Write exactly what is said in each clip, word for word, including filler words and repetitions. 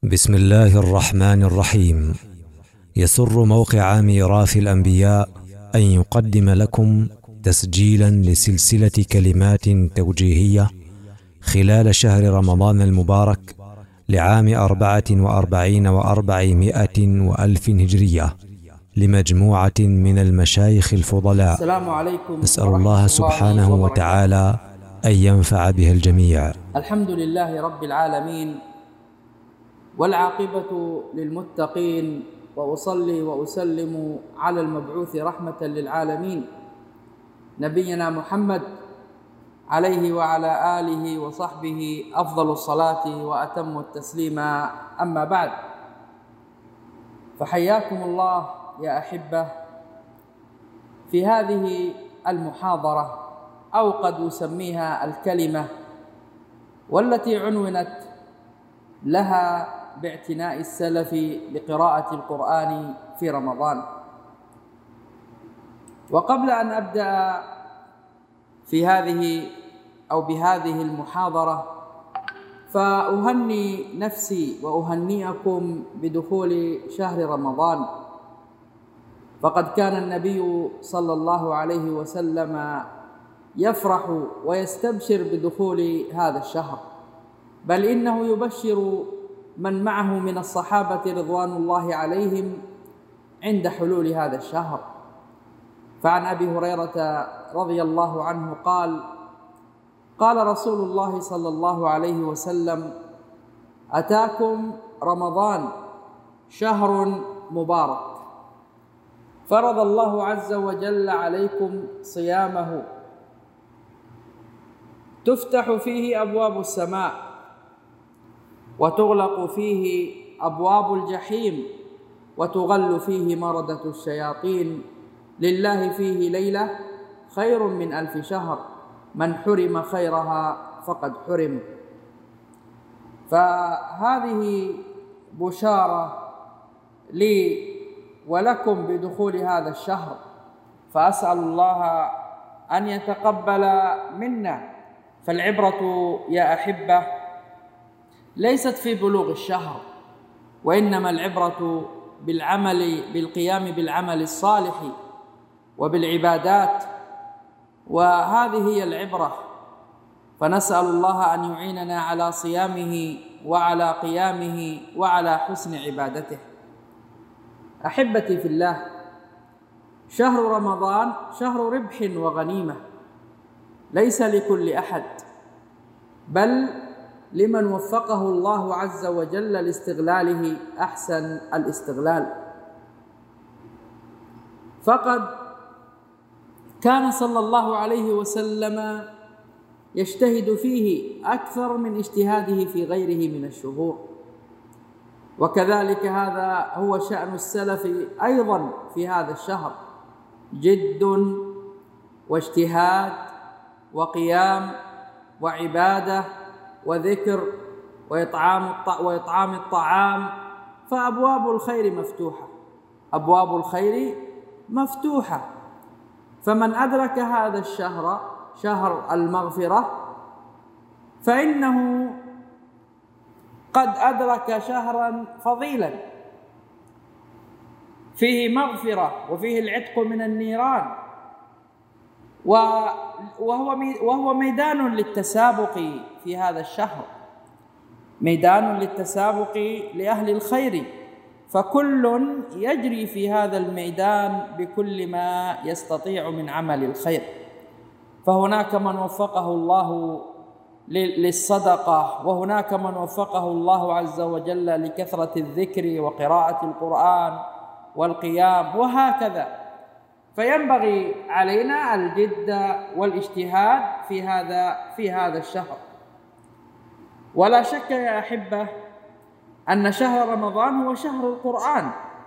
بسم الله الرحمن الرحيم. يسر موقع ميراث الأنبياء أن يقدم لكم تسجيلا لسلسلة كلمات توجيهية خلال شهر رمضان المبارك لعام أربعة وأربعين وأربعمائة وألف هجرية لمجموعة من المشايخ الفضلاء. السلام عليكم. نسأل الله سبحانه وتعالى أن ينفع بها الجميع. الحمد لله رب العالمين، والعاقبة للمتقين، وأصلي وأسلم على المبعوث رحمة للعالمين نبينا محمد عليه وعلى آله وصحبه أفضل الصلاة وأتم التسليم. أما بعد، فحياكم الله يا أحبة في هذه المحاضرة، أو قد أسميها الكلمة، والتي عنونت لها باعتناء السلف بقراءة القرآن في رمضان. وقبل أن أبدأ في هذه أو بهذه المحاضرة، فأهني نفسي وأهنئكم بدخول شهر رمضان، فقد كان النبي صلى الله عليه وسلم يفرح ويستبشر بدخول هذا الشهر، بل إنه يبشر من معه من الصحابة رضوان الله عليهم عند حلول هذا الشهر. فعن أبي هريرة رضي الله عنه قال: قال رسول الله صلى الله عليه وسلم: أتاكم رمضان شهر مبارك، فرض الله عز وجل عليكم صيامه، تفتح فيه أبواب السماء، وتغلق فيه أبواب الجحيم، وتغل فيه مردة الشياطين، لله فيه ليلة خير من ألف شهر، من حرم خيرها فقد حرم. فهذه بشارة لي ولكم بدخول هذا الشهر، فأسأل الله أن يتقبل منا. فالعبرة يا أحبة ليست في بلوغ الشهر، وإنما العبرة بالعمل بالقيام بالعمل الصالح وبالعبادات، وهذه هي العبرة. فنسأل الله أن يعيننا على صيامه وعلى قيامه وعلى حسن عبادته. أحبتي في الله، شهر رمضان شهر ربح وغنيمة، ليس لكل أحد، بل لمن وفقه الله عز وجل لاستغلاله أحسن الاستغلال. فقد كان صلى الله عليه وسلم يجتهد فيه أكثر من اجتهاده في غيره من الشهور، وكذلك هذا هو شأن السلف أيضا في هذا الشهر، جد واجتهاد وقيام وعبادة وذكر وإطعام وإطعام الطعام. فأبواب الخير مفتوحة، أبواب الخير مفتوحة. فمن أدرك هذا الشهر، شهر المغفرة، فإنه قد أدرك شهرا فضيلا فيه مغفرة وفيه العتق من النيران، وهو وهو ميدان للتسابق في هذا الشهر، ميدان للتسابق لأهل الخير، فكل يجري في هذا الميدان بكل ما يستطيع من عمل الخير. فهناك من وفقه الله للصدقة، وهناك من وفقه الله عز وجل لكثرة الذكر وقراءة القرآن والقيام، وهكذا. فينبغي علينا الجد والاجتهاد في هذا في هذا الشهر. ولا شك يا أحبة أن شهر رمضان هو شهر القرآن،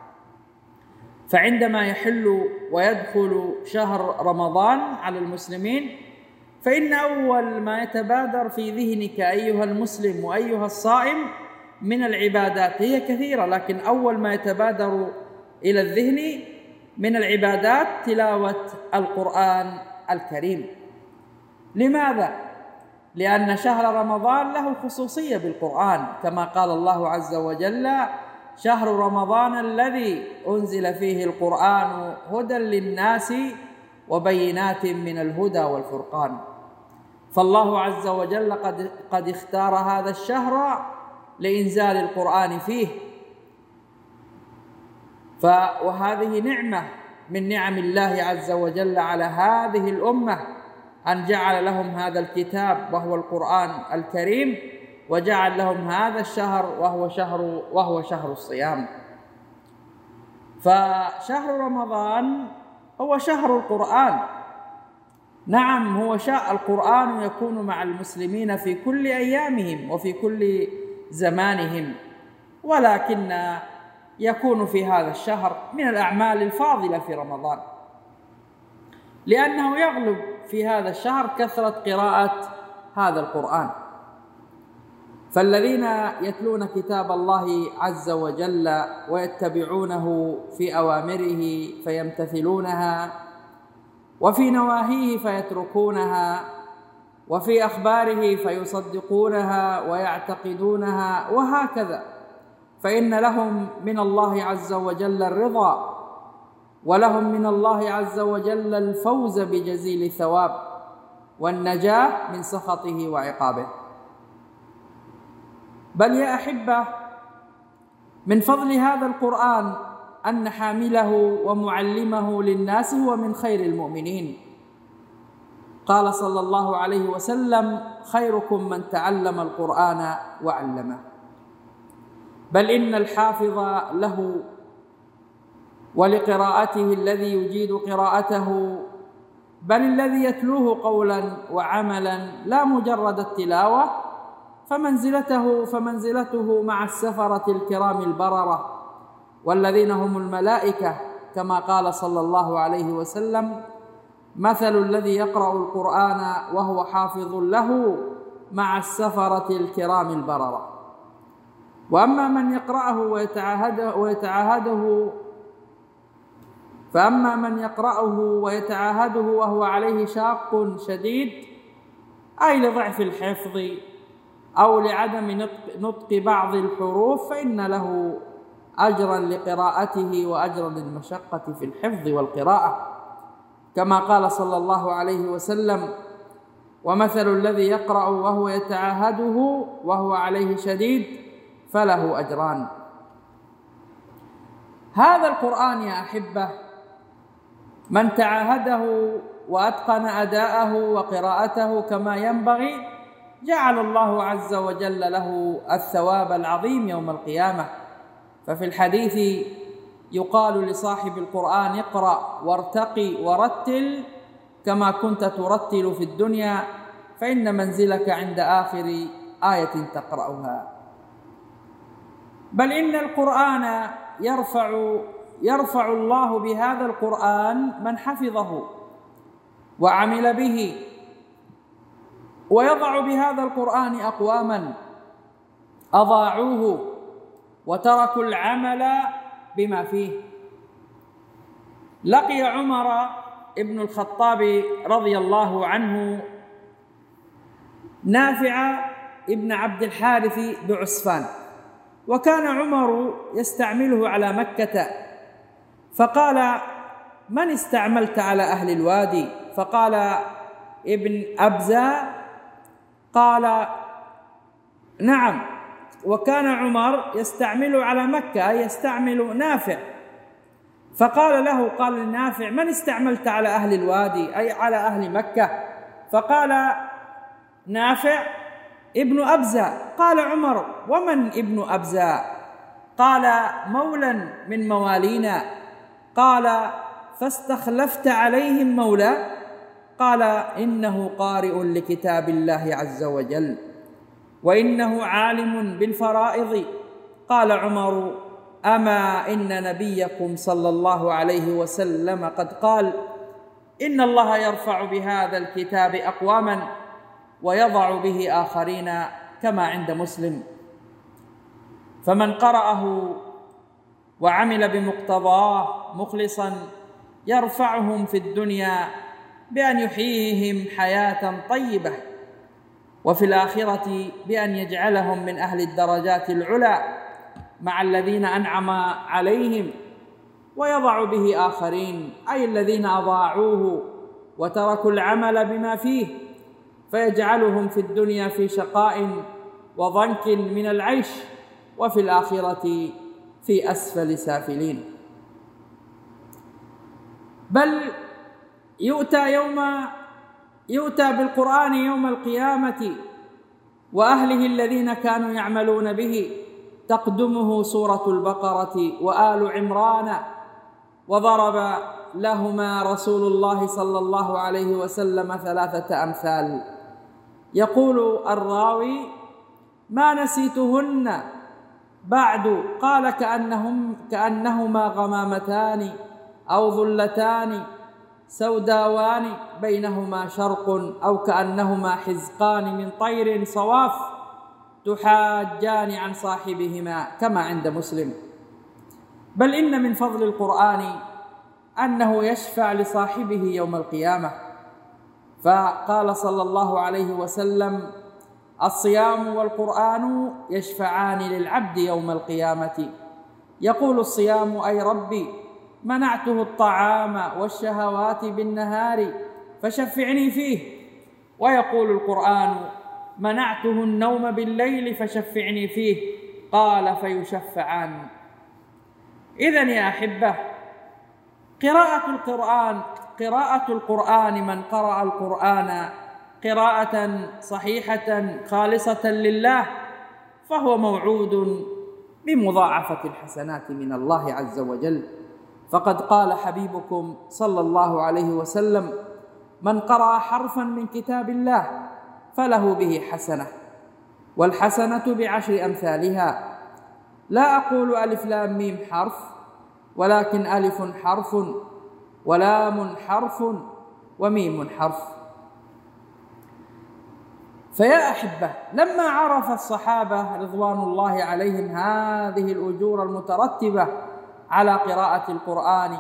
فعندما يحل ويدخل شهر رمضان على المسلمين، فإن أول ما يتبادر في ذهنك أيها المسلم وأيها الصائم من العبادات، هي كثيرة، لكن أول ما يتبادر إلى الذهن من العبادات تلاوة القرآن الكريم. لماذا؟ لأن شهر رمضان له خصوصية بالقرآن، كما قال الله عز وجل: شهر رمضان الذي أنزل فيه القرآن هدى للناس وبينات من الهدى والفرقان. فالله عز وجل قد, قد اختار هذا الشهر لإنزال القرآن فيه، وهذه نعمة من نعم الله عز وجل على هذه الأمة، أن جعل لهم هذا الكتاب وهو القرآن الكريم، وجعل لهم هذا الشهر وهو شهر وهو شهر الصيام. فشهر رمضان هو شهر القرآن. نعم، هو شاء القرآن يكون مع المسلمين في كل أيامهم وفي كل زمانهم، ولكن يكون في هذا الشهر من الأعمال الفاضلة في رمضان، لأنه يغلب في هذا الشهر كثرة قراءة هذا القرآن. فالذين يتلون كتاب الله عز وجل ويتبعونه في أوامره فيمتثلونها، وفي نواهيه فيتركونها، وفي أخباره فيصدقونها ويعتقدونها، وهكذا، فإن لهم من الله عز وجل الرضا، ولهم من الله عز وجل الفوز بجزيل الثواب والنجاة من سخطه وعقابه. بل يا أحبة، من فضل هذا القرآن أن حامله ومعلمه للناس هو من خير المؤمنين. قال صلى الله عليه وسلم: خيركم من تعلم القرآن وعلمه. بل إن الحافظ له ولقراءته الذي يجيد قراءته، بل الذي يتلوه قولا وعملا لا مجرد التلاوة، فمنزلته فمنزلته مع السفرة الكرام البررة، والذين هم الملائكة، كما قال صلى الله عليه وسلم: مثل الذي يقرأ القرآن وهو حافظ له مع السفرة الكرام البررة. وأما من يقرأه ويتعاهده, ويتعاهده فأما من يقرأه ويتعاهده وهو عليه شاق شديد، أي لضعف الحفظ أو لعدم نطق بعض الحروف، فإن له أجرا لقراءته وأجرا للمشقة في الحفظ والقراءة، كما قال صلى الله عليه وسلم: ومثل الذي يقرأ وهو يتعاهده وهو عليه شديد فله أجران. هذا القرآن يا أحبة، من تعاهده وأتقن أداءه وقراءته كما ينبغي، جعل الله عز وجل له الثواب العظيم يوم القيامة. ففي الحديث يقال لصاحب القرآن: اقرأ وارتقي ورتل كما كنت ترتل في الدنيا، فإن منزلك عند آخر آية تقرأها. بل إن القرآن يرفع يرفع الله بهذا القرآن من حفظه وعمل به، ويضع بهذا القرآن أقواما أضاعوه وتركوا العمل بما فيه. لقي عمر ابن الخطاب رضي الله عنه نافع ابن عبد الحارث بعسفان، وكان عمر يستعمله على مكة، فقال: من استعملت على أهل الوادي؟ فقال ابن أبزة: قال: نعم. وكان عمر يستعمله على مكة، أي يستعمل نافع، فقال له قال لنافع: من استعملت على أهل الوادي؟ أي على أهل مكة. فقال نافع: ابن أبزة. قال عمر: ومن ابن أبزة؟ قال: مولى من موالينا. قال: فاستخلفت عليهم مولى؟ قال: إنه قارئ لكتاب الله عز وجل، وإنه عالم بالفرائض. قال عمر: أما إن نبيكم صلى الله عليه وسلم قد قال: إن الله يرفع بهذا الكتاب أقواما ويضع به آخرين، كما عند مسلم. فمن قرأه وعمل بمقتضاه مخلصا يرفعهم في الدنيا بأن يحييهم حياة طيبة، وفي الآخرة بأن يجعلهم من أهل الدرجات العلى مع الذين أنعم عليهم، ويضع به آخرين، أي الذين أضاعوه وتركوا العمل بما فيه، فيجعلهم في الدنيا في شقاء وضنك من العيش، وفي الآخرة في أسفل سافلين. بل يؤتى يوم يؤتى بالقرآن يوم القيامة وأهله الذين كانوا يعملون به، تقدمه سورة البقرة وآل عمران، وضرب لهما رسول الله صلى الله عليه وسلم ثلاثة أمثال. يقول الراوي: ما نسيتهن بعد، قال: كأنهم كأنهما غمامتان أو ظلتان سوداوان بينهما شرق، أو كأنهما حزقان من طير صواف تحاجان عن صاحبهما، كما عند مسلم. بل إن من فضل القرآن أنه يشفع لصاحبه يوم القيامة، فقال صلى الله عليه وسلم: الصيام والقرآن يشفعان للعبد يوم القيامة. يقول الصيام: أي ربي، منعته الطعام والشهوات بالنهار فشفعني فيه. ويقول القرآن: منعته النوم بالليل فشفعني فيه. قال: فيشفعان. إذن يا أحبة، قراءة القرآن قراءة القرآن من قرأ القرآن قراءة صحيحة خالصة لله فهو موعود بمضاعفة الحسنات من الله عز وجل. فقد قال حبيبكم صلى الله عليه وسلم: من قرأ حرفا من كتاب الله فله به حسنة، والحسنة بعشر أمثالها. لا أقول ألف لام ميم حرف، ولكن ألف حرف، ولام حرف، وميم حرف. فيا أحبة، لما عرف الصحابة رضوان الله عليهم هذه الأجور المترتبة على قراءة القرآن،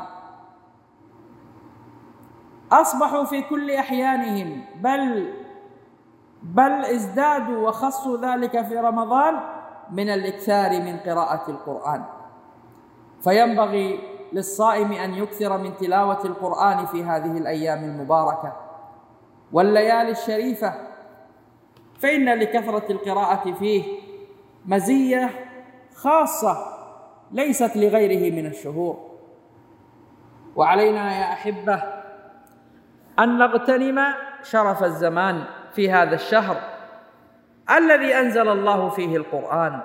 أصبحوا في كل أحيانهم بل بل ازدادوا وخصوا ذلك في رمضان من الإكثار من قراءة القرآن. فينبغي للصائم أن يكثر من تلاوة القرآن في هذه الأيام المباركة والليالي الشريفة، فإن لكثرة القراءة فيه مزية خاصة ليست لغيره من الشهور. وعلينا يا أحبة أن نغتنم شرف الزمان في هذا الشهر الذي أنزل الله فيه القرآن.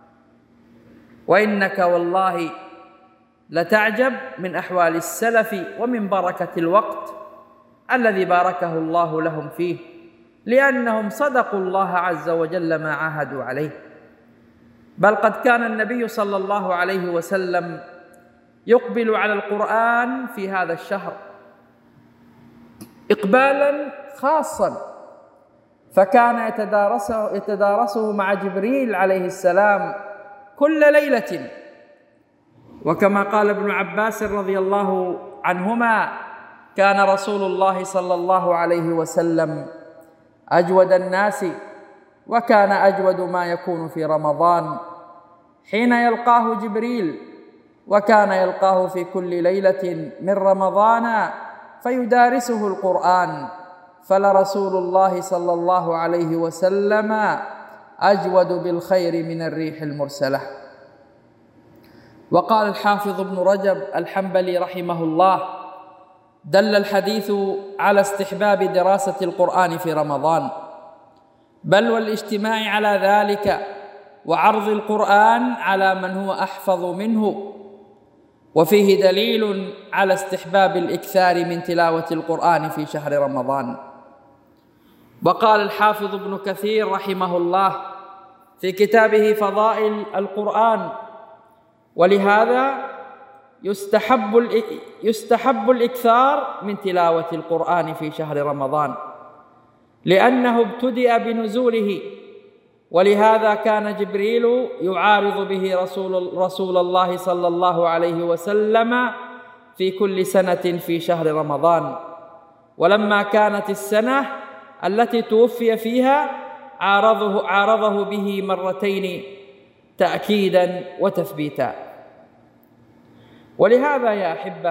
وإنك والله لتعجب من أحوال السلف ومن بركة الوقت الذي باركه الله لهم فيه، لأنهم صدقوا الله عز وجل ما عاهدوا عليه. بل قد كان النبي صلى الله عليه وسلم يقبل على القرآن في هذا الشهر إقبالا خاصا، فكان يتدارسه, يتدارسه مع جبريل عليه السلام كل ليلة. وكما قال ابن عباس رضي الله عنهما: كان رسول الله صلى الله عليه وسلم أجود الناس، وكان أجود ما يكون في رمضان حين يلقاه جبريل، وكان يلقاه في كل ليلة من رمضان فيدارسه القرآن، فلرسول الله صلى الله عليه وسلم أجود بالخير من الريح المرسلة. وقال الحافظ ابن رجب الحنبلي رحمه الله: دل الحديث على استحباب دراسة القرآن في رمضان، بل والاجتماع على ذلك، وعرض القرآن على من هو أحفظ منه. وفيه دليل على استحباب الإكثار من تلاوة القرآن في شهر رمضان. وقال الحافظ ابن كثير رحمه الله في كتابه فضائل القرآن: ولهذا يستحب يستحب الإكثار من تلاوة القرآن في شهر رمضان، لأنه ابتدأ بنزوله، ولهذا كان جبريل يعارض به رسول رسول الله صلى الله عليه وسلم في كل سنة في شهر رمضان. ولما كانت السنة التي توفي فيها عارضه, عارضه به مرتين تأكيدا وتثبيتا. ولهذا يا أحبة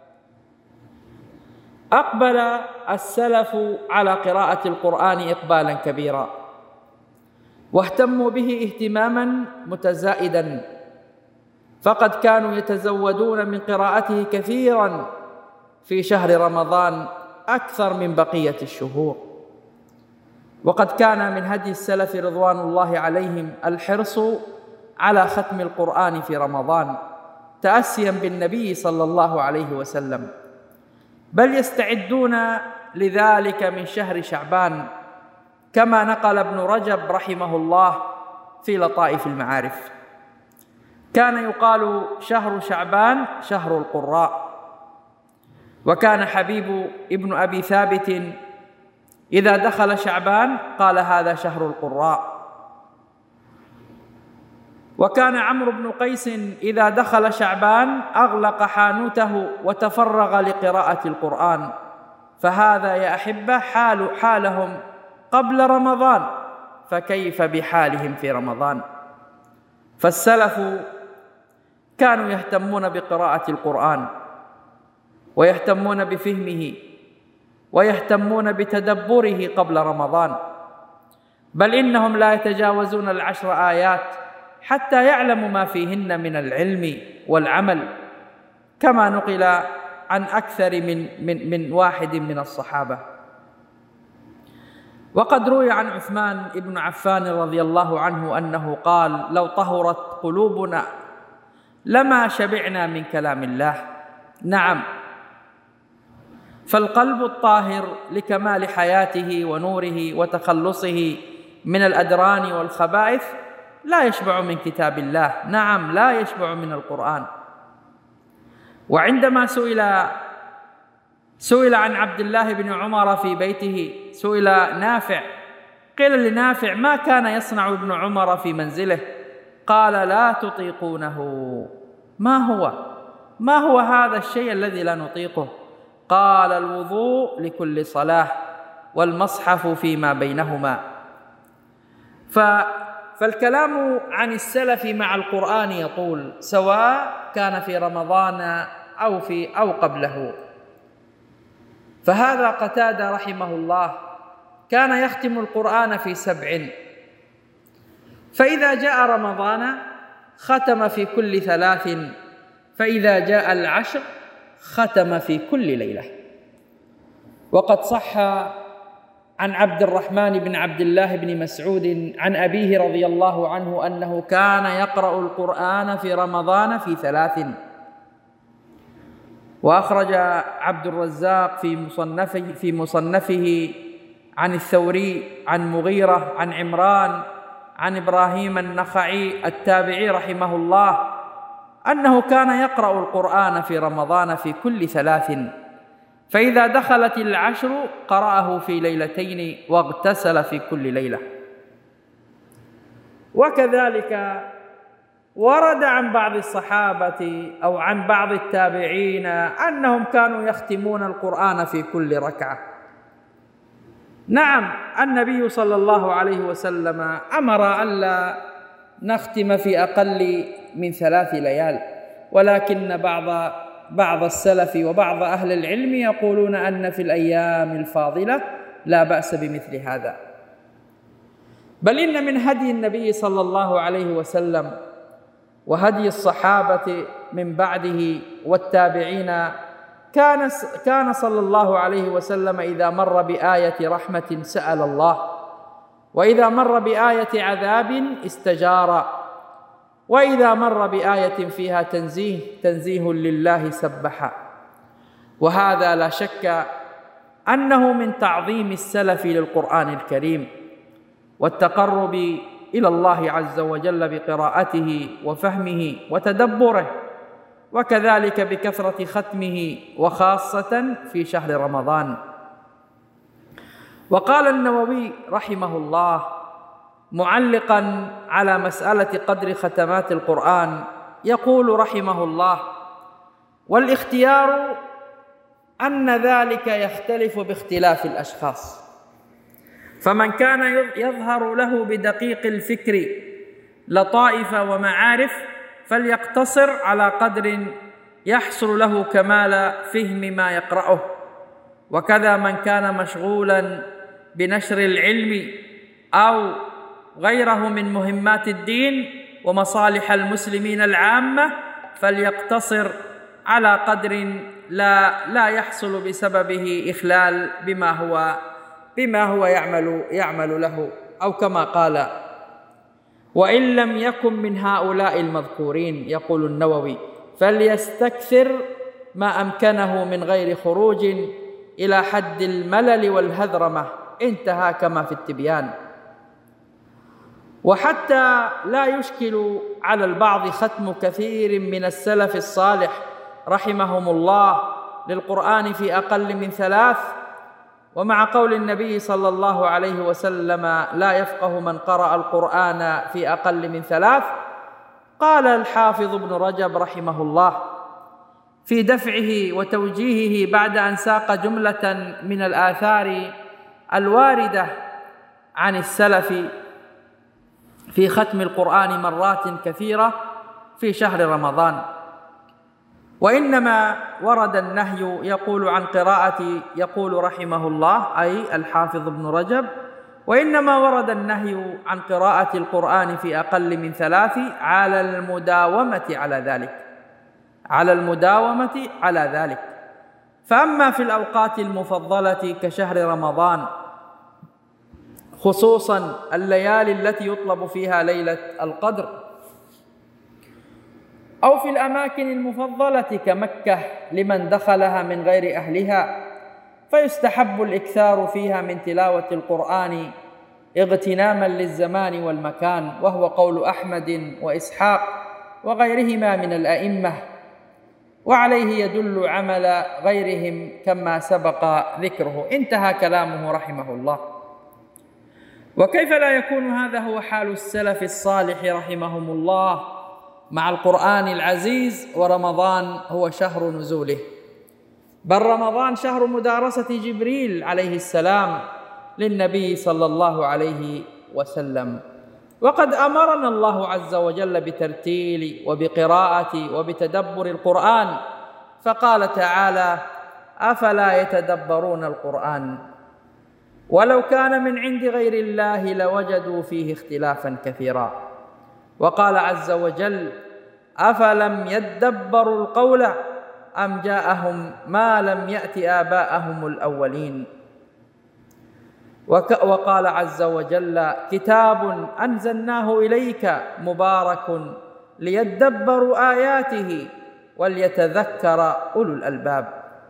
أقبل السلف على قراءة القرآن إقبالا كبيرا، واهتموا به اهتماما متزائدا، فقد كانوا يتزودون من قراءته كثيرا في شهر رمضان أكثر من بقية الشهور. وقد كان من هدي السلف رضوان الله عليهم الحرص على ختم القرآن في رمضان تأسيا بالنبي صلى الله عليه وسلم، بل يستعدون لذلك من شهر شعبان، كما نقل ابن رجب رحمه الله في لطائف المعارف: كان يقال شهر شعبان شهر القراء. وكان حبيب ابن أبي ثابت إذا دخل شعبان قال هذا شهر القراء. وكان عمرو بن قيس إذا دخل شعبان أغلق حانوته وتفرغ لقراءة القرآن. فهذا يا أحبة حال حالهم قبل رمضان، فكيف بحالهم في رمضان؟ فالسلف كانوا يهتمون بقراءة القرآن، ويهتمون بفهمه، ويهتمون بتدبره قبل رمضان، بل إنهم لا يتجاوزون العشر آيات حتى يعلموا ما فيهن من العلم والعمل، كما نقل عن أكثر من, من, من واحد من الصحابة. وقد روي عن عثمان بن عفان رضي الله عنه أنه قال: لو طهرت قلوبنا لما شبعنا من كلام الله. نعم، فالقلب الطاهر لكمال حياته ونوره وتخلصه من الأدران والخبائث لا يشبع من كتاب الله، نعم لا يشبع من القرآن. وعندما سئل سئل عن عبد الله بن عمر في بيته، سئل نافع، قيل لنافع: ما كان يصنع ابن عمر في منزله؟ قال: لا تطيقونه. ما هو ما هو هذا الشيء الذي لا نطيقه؟ قال: الوضوء لكل صلاة، والمصحف فيما بينهما. ف فالكلام عن السلف مع القرآن يطول، سواء كان في رمضان أو في أو قبله. فهذا قتادة رحمه الله كان يختم القرآن في سبع، فإذا جاء رمضان ختم في كل ثلاث، فإذا جاء العشر ختم في كل ليلة. وقد صح عن عبد الرحمن بن عبد الله بن مسعود عن أبيه رضي الله عنه أنه كان يقرأ القرآن في رمضان في ثلاث. وأخرج عبد الرزاق في مصنفه, في مصنفه عن الثوري عن مغيرة عن عمران عن إبراهيم النخعي التابعي رحمه الله أنه كان يقرأ القرآن في رمضان في كل ثلاث، فإذا دخلت العشر قرأه في ليلتين واغتسل في كل ليلة. وكذلك ورد عن بعض الصحابة أو عن بعض التابعين أنهم كانوا يختمون القرآن في كل ركعة. نعم، النبي صلى الله عليه وسلم أمر ألا نختم في أقل من ثلاث ليال، ولكن بعض بعض السلف وبعض أهل العلم يقولون أن في الأيام الفاضلة لا بأس بمثل هذا. بل إن من هدي النبي صلى الله عليه وسلم وهدي الصحابة من بعده والتابعين كان كان صلى الله عليه وسلم إذا مر بآية رحمة سأل الله، وإذا مر بآية عذاب استجار، وإذا مر بآية فيها تنزيه تنزيه لله سبح. وهذا لا شك أنه من تعظيم السلف للقرآن الكريم والتقرب إلى الله عز وجل بقراءته وفهمه وتدبره، وكذلك بكثرة ختمه وخاصة في شهر رمضان. وقال النووي رحمه الله معلقا على مسألة قدر ختمات القرآن، يقول رحمه الله: والاختيار أن ذلك يختلف باختلاف الأشخاص، فمن كان يظهر له بدقيق الفكر لطائف ومعارف فليقتصر على قدر يحصل له كمال فهم ما يقرأه، وكذا من كان مشغولا بنشر العلم أو غيره من مهمات الدين ومصالح المسلمين العامة فليقتصر على قدر لا لا يحصل بسببه إخلال بما هو بما هو يعمل يعمل له، أو كما قال: وإن لم يكن من هؤلاء المذكورين، يقول النووي، فليستكثر ما أمكنه من غير خروج إلى حد الملل والهذرمة. انتهى كما في التبيان. وحتى لا يشكل على البعض ختم كثير من السلف الصالح رحمهم الله للقرآن في أقل من ثلاث، ومع قول النبي صلى الله عليه وسلم: لا يفقه من قرأ القرآن في أقل من ثلاث، قال الحافظ ابن رجب رحمه الله في دفعه وتوجيهه بعد أن ساق جملة من الآثار الواردة عن السلف في ختم القرآن مرات كثيرة في شهر رمضان: وإنما ورد النهي، يقول عن قراءة يقول رحمه الله أي الحافظ ابن رجب: وإنما ورد النهي عن قراءة القرآن في أقل من ثلاث على المداومة على ذلك على المداومة على ذلك فأما في الأوقات المفضلة كشهر رمضان، خصوصا الليالي التي يطلب فيها ليلة القدر، أو في الأماكن المفضلة كمكة لمن دخلها من غير أهلها، فيستحب الإكثار فيها من تلاوة القرآن اغتناما للزمان والمكان، وهو قول أحمد وإسحاق وغيرهما من الأئمة، وعليه يدل عمل غيرهم كما سبق ذكره. انتهى كلامه رحمه الله. وكيف لا يكون هذا هو حال السلف الصالح رحمهم الله مع القرآن العزيز، ورمضان هو شهر نزوله، بل رمضان شهر مدارسة جبريل عليه السلام للنبي صلى الله عليه وسلم. وقد أمرنا الله عز وجل بترتيل وبقراءة وبتدبر القرآن، فقال تعالى: أفلا يتدبرون القرآن ولو كان من عند غير الله لوجدوا فيه اختلافا كثيرا. وقال عز وجل: أفلم يدبروا القول أم جاءهم ما لم يأت آباءهم الأولين. وقال عز وجل: كتاب أنزلناه إليك مبارك ليدبروا آياته وليتذكر أولو الألباب.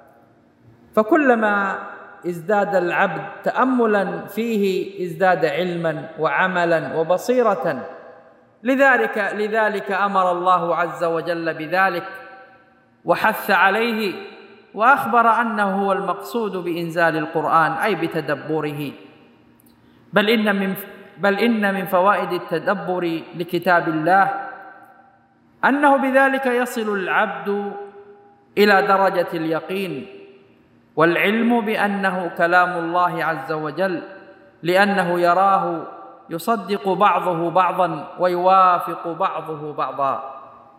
فكلما ازداد العبد تأملا فيه ازداد علما وعملا وبصيرة، لذلك لذلك أمر الله عز وجل بذلك وحث عليه، وأخبر أنه هو المقصود بإنزال القرآن أي بتدبره. بل إن من بل إن من فوائد التدبر لكتاب الله أنه بذلك يصل العبد إلى درجة اليقين والعلم بأنه كلام الله عز وجل، لأنه يراه يصدق بعضه بعضا ويوافق بعضه بعضا.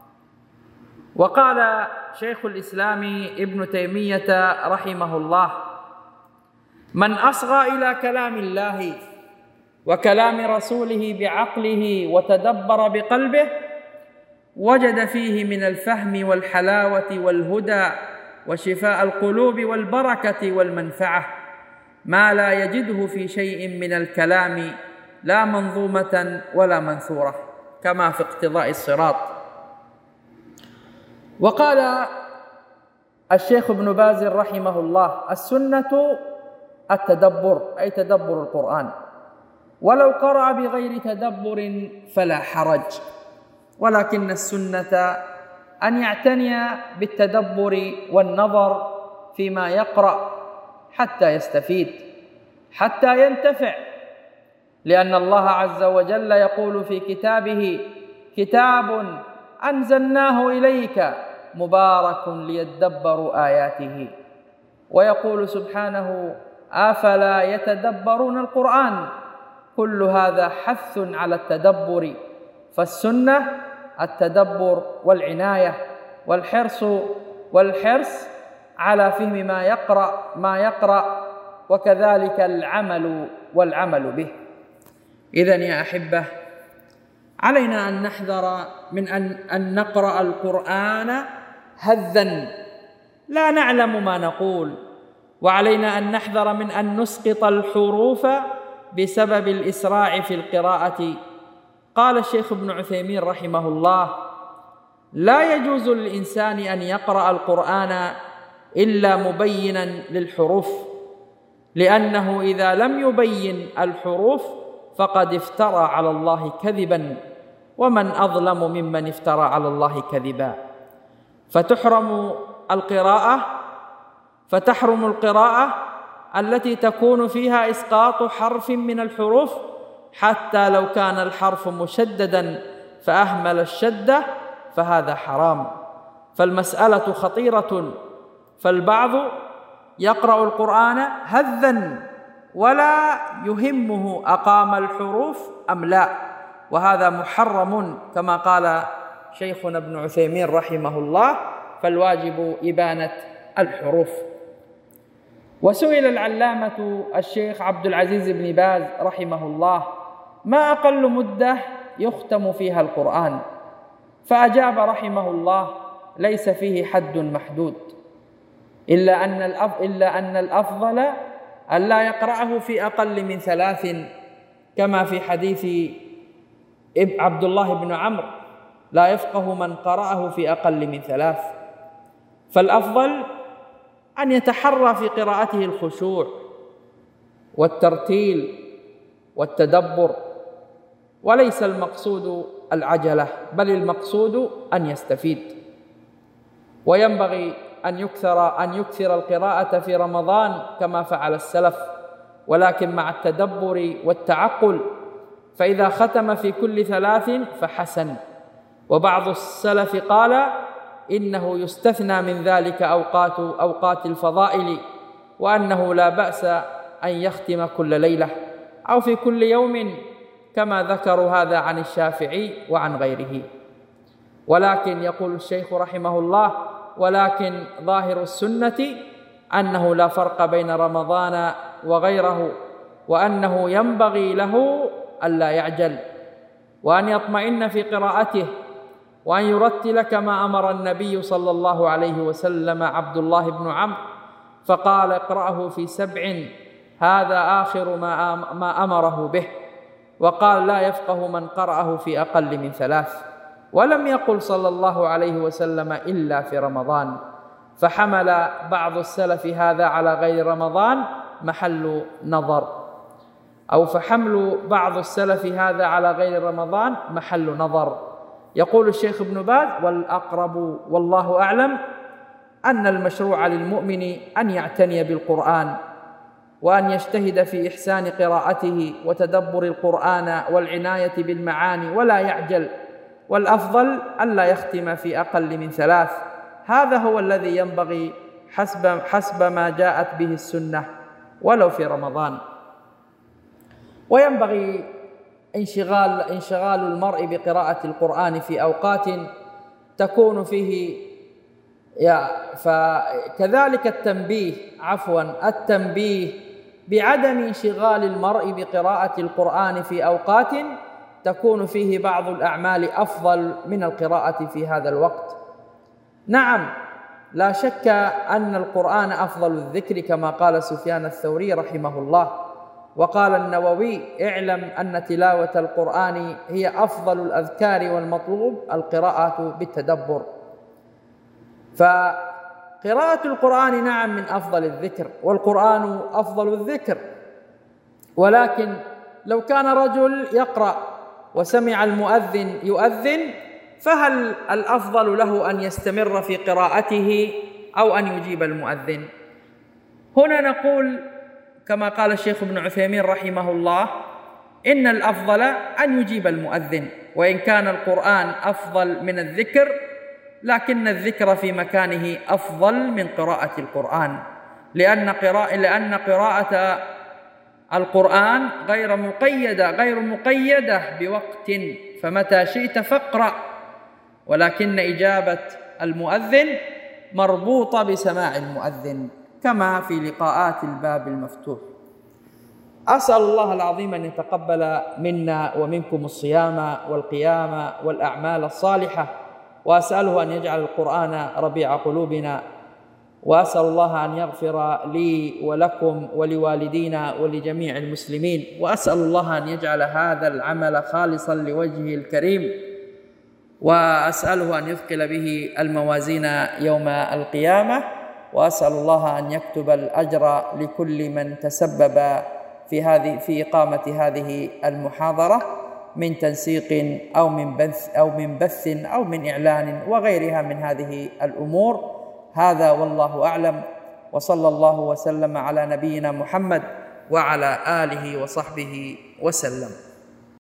وقال شيخ الإسلام ابن تيمية رحمه الله: من أصغى إلى كلام الله وكلام رسوله بعقله وتدبر بقلبه وجد فيه من الفهم والحلاوة والهدى وشفاء القلوب والبركة والمنفعة ما لا يجده في شيء من الكلام لا منظومة ولا منثورة، كما في اقتضاء الصراط. وقال الشيخ ابن باز رحمه الله: السنة التدبر أي تدبر القرآن، ولو قرأ بغير تدبر فلا حرج، ولكن السنة أن يعتني بالتدبر والنظر فيما يقرأ حتى يستفيد، حتى ينتفع، لأن الله عز وجل يقول في كتابه: كتاب أنزلناه إليك مبارك ليدبروا آياته. ويقول سبحانه: أفلا يتدبرون القرآن؟ كل هذا حث على التدبر، فالسنة التدبر والعناية والحرص والحرص على فهم ما يقرأ ما يقرأ وكذلك العمل والعمل به. إذن يا أحبة، علينا أن نحذر من أن, أن نقرأ القرآن هذا لا نعلم ما نقول، وعلينا أن نحذر من أن نسقط الحروف بسبب الإسراع في القراءة. قال الشيخ ابن عثيمين رحمه الله: لا يجوز للإنسان أن يقرأ القرآن إلا مبينا للحروف، لأنه إذا لم يبين الحروف فقد افترى على الله كذبا، ومن أظلم ممن افترى على الله كذبا. فتحرم القراءة فتحرم القراءة التي تكون فيها إسقاط حرف من الحروف، حتى لو كان الحرف مشددا فأهمل الشدة فهذا حرام. فالمسألة خطيرة، فالبعض يقرأ القرآن هذا ولا يهمه أقام الحروف أم لا، وهذا محرم كما قال شيخنا ابن عثيمين رحمه الله، فالواجب إبانة الحروف. وسئل العلامة الشيخ عبد العزيز بن باز رحمه الله: ما أقل مدة يختم فيها القرآن؟ فأجاب رحمه الله: ليس فيه حد محدود، إلا أن الأف... إلا أن الأفضل أن لا يقرأه في أقل من ثلاث، كما في حديث عبد الله بن عمرو: لا يفقه من قرأه في أقل من ثلاث. فالأفضل أن يتحرى في قراءته الخشوع والترتيل والتدبر، وليس المقصود العجلة، بل المقصود أن يستفيد. وينبغي أن يكثر أن يكثر القراءة في رمضان كما فعل السلف، ولكن مع التدبر والتعقل، فإذا ختم في كل ثلاث فحسن. وبعض السلف قال إنه يستثنى من ذلك أوقات أوقات الفضائل، وأنه لا بأس أن يختم كل ليلة أو في كل يوم، كما ذكروا هذا عن الشافعي وعن غيره. ولكن يقول الشيخ رحمه الله: ولكن ظاهر السنة أنه لا فرق بين رمضان وغيره، وأنه ينبغي له ألا يعجل، وأن يطمئن في قراءته، وأن يرتل كما أمر النبي صلى الله عليه وسلم عبد الله بن عمرو، فقال: اقرأه في سبع، هذا آخر ما ما أمره به. وقال: لا يفقه من قرأه في أقل من ثلاث. ولم يقل صلى الله عليه وسلم إلا في رمضان. فحمل بعض السلف هذا على غير رمضان محل نظر، أو فحمل بعض السلف هذا على غير رمضان محل نظر. يقول الشيخ ابن باز: والأقرب والله أعلم أن المشروع للمؤمن أن يعتني بالقرآن، وأن يجتهد في إحسان قراءته وتدبر القرآن والعناية بالمعاني ولا يعجل، والأفضل ألا يختم في أقل من ثلاث. هذا هو الذي ينبغي حسب, حسب ما جاءت به السنة ولو في رمضان. وينبغي انشغال, انشغال المرء بقراءة القرآن في أوقات تكون فيه فكذلك التنبيه عفوا التنبيه بعدم انشغال المرء بقراءة القرآن في أوقات تكون فيه بعض الأعمال أفضل من القراءة في هذا الوقت. نعم، لا شك أن القرآن أفضل الذكر كما قال سفيان الثوري رحمه الله. وقال النووي: اعلم أن تلاوة القرآن هي أفضل الأذكار، والمطلوب القراءة بالتدبر. فقراءة القرآن نعم من أفضل الذكر، والقرآن أفضل الذكر، ولكن لو كان رجل يقرأ وسمع المؤذن يؤذن، فهل الأفضل له أن يستمر في قراءته أو أن يجيب المؤذن؟ هنا نقول كما قال الشيخ ابن عثيمين رحمه الله: إن الأفضل أن يجيب المؤذن، وإن كان القرآن أفضل من الذكر، لكن الذكر في مكانه أفضل من قراءة القرآن. لأن قراءة لأن قراءة القرآن غير مقيدة غير مقيدة بوقت، فمتى شئت فاقرأ، ولكن إجابة المؤذن مربوطة بسماع المؤذن، كما في لقاءات الباب المفتوح. أسأل الله العظيم أن يتقبل منا ومنكم الصيام والقيام والأعمال الصالحة، وأسأله أن يجعل القرآن ربيع قلوبنا، وأسأل الله أن يغفر لي ولكم ولوالدينا ولجميع المسلمين، وأسأل الله أن يجعل هذا العمل خالصا لوجهه الكريم، وأسأله أن يثقل به الموازين يوم القيامة، وأسأل الله أن يكتب الأجر لكل من تسبب في هذه في إقامة هذه المحاضرة من تنسيق أو من بث أو من بث أو من إعلان وغيرها من هذه الأمور. هذا والله أعلم، وصلى الله وسلم على نبينا محمد وعلى آله وصحبه وسلم.